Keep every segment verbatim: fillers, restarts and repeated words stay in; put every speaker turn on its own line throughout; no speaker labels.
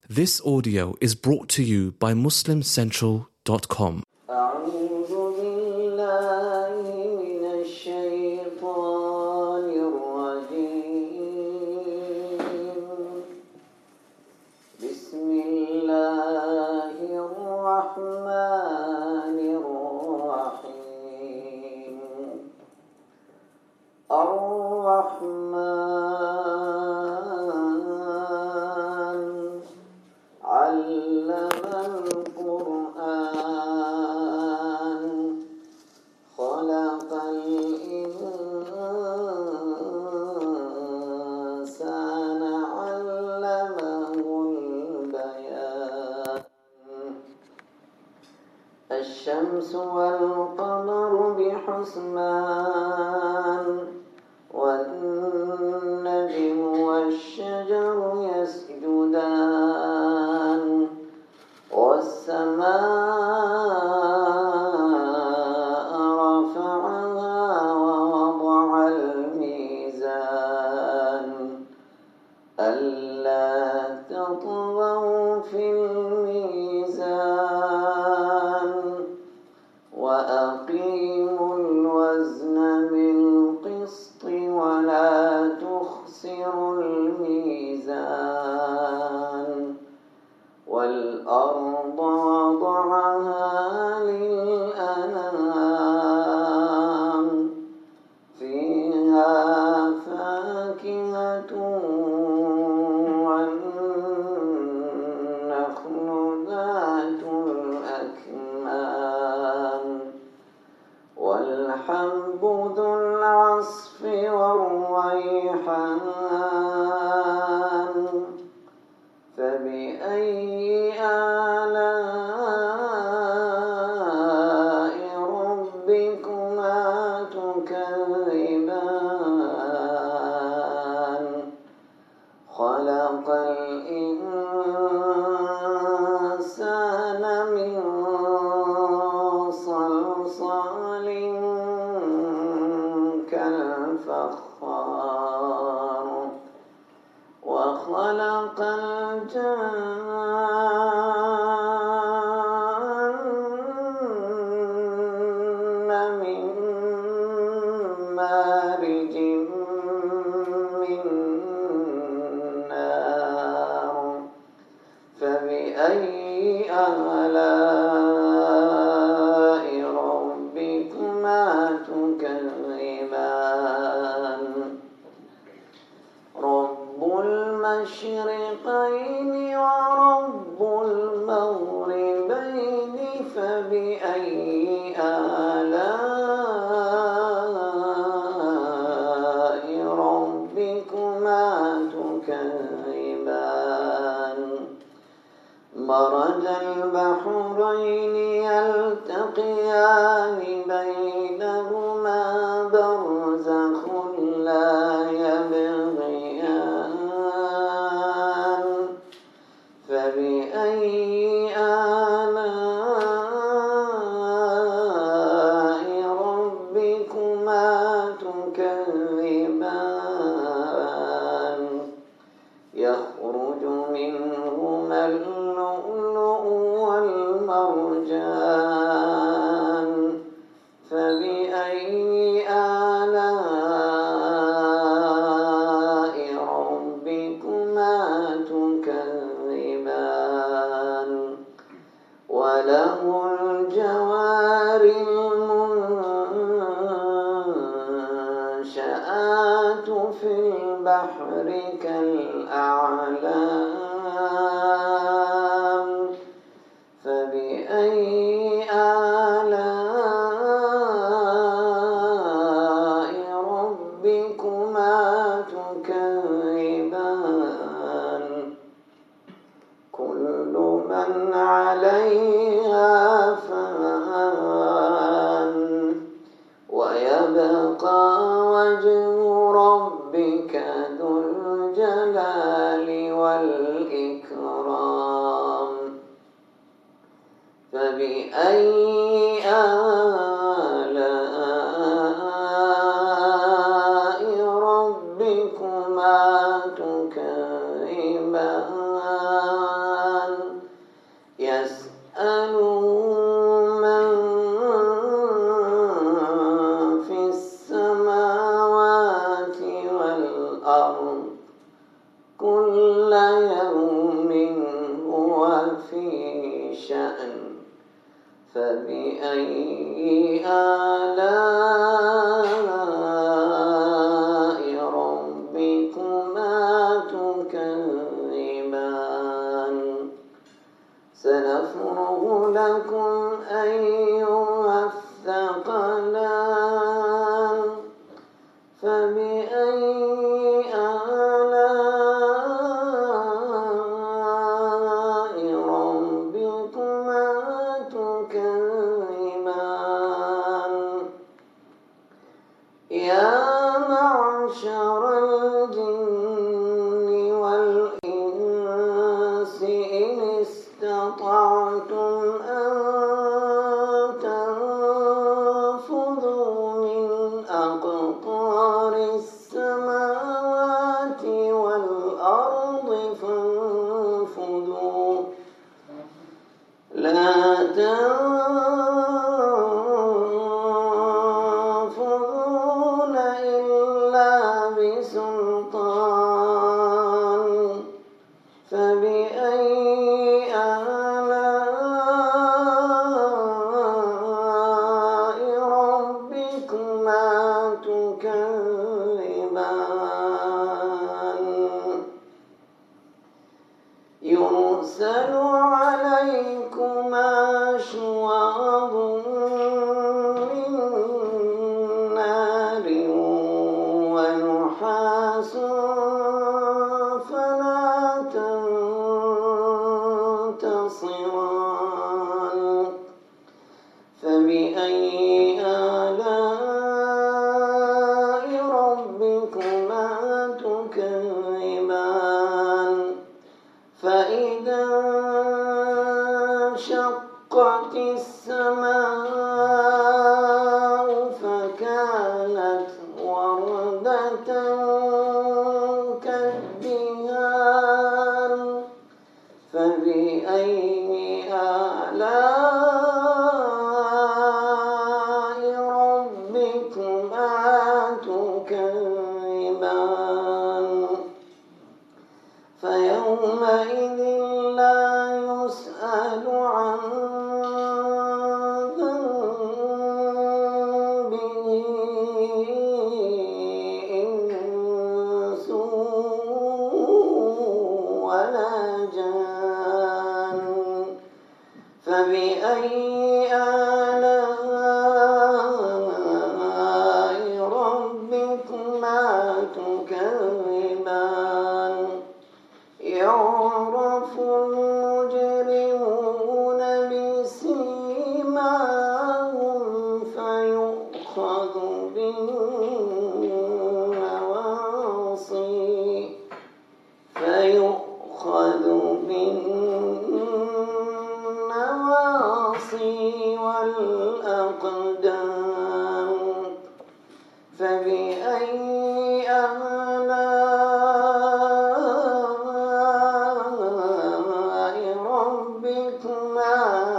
This audio is brought to you by muslim central dot com.
أعوذ بالله من الشيطان الرجيم. بسم الله الرحمن الرحيم. الرحمن علم القرآن خلق الإنسان علمه البيان. الشمس والقمر بحسبان والنجم والشجر يسجدان والسماء رفعها ووضع الميزان ألا تطغوا في الميزان وأقيموا الوزن بالقسط ولا تخسروا الميزان والأرض وضعها للأنام فيها فاكهة والنخل ذات الأكمام والحب ذو العصف والريحان فبأي آلاء ربكما تكذبان خلق الإنسان من صلصال كالفخار وخلق الجن من مارج من نار فبأي آلاء ربكما تكذبان رب المشرقين ورب المغربين فبأي آلاء ربكما تكذبان مرج البحرين يلتقيان بينهما برزخ لا يبغيان فبأي آلاء ربكما تكذبان يخرج منهما اللؤلؤ والمرجان فبأي آلاء ربكما تكذبان وله الجوار المنشآت في البحر كالأعلام فبأي آلاء ربكما تكذبان كل من عليها فان ويبقى وجه ربك ذو الجلال والإكرام فبأي آلاء ربكما تكذبان شأن فبأي آلاء ربكما تكذبان سنفرغ لكم أيها الثقلان فبأي آلاء ربكما تكذبان يا معشر الجن والإنس إن استطعتم أن تنفذوا من أقطار السماوات والأرض فانفذوا لا تنفذون إلا بسلطان فبأي آلاء ربكما تكذبان يرسل عليكما شواظ من نار ونحاس فلا تنتصران فبأي آلاء ربكما تكذبان فإذا انشقت السماء فكانت وردة كالدهان فبأي آلاء ربكما تكذبان فيومئذ لا يسأل عن ذنبه إنس ولا جان فبأي آلاء ربكما تكذبان يعرف المجرمون بسيماهم فيؤخذ بالنواصي فيؤخذ بالنواصي والأقدام فبأي آلاء ربكما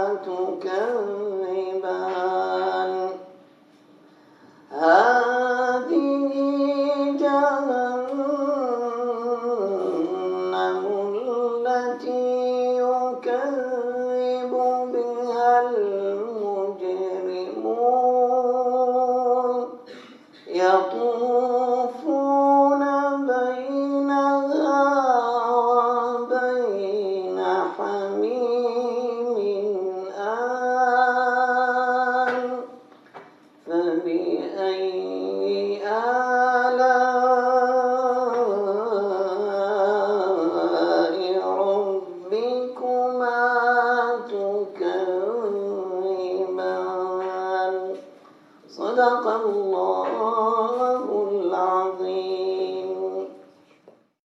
تكذبان هذه جهنم التي يكذب بها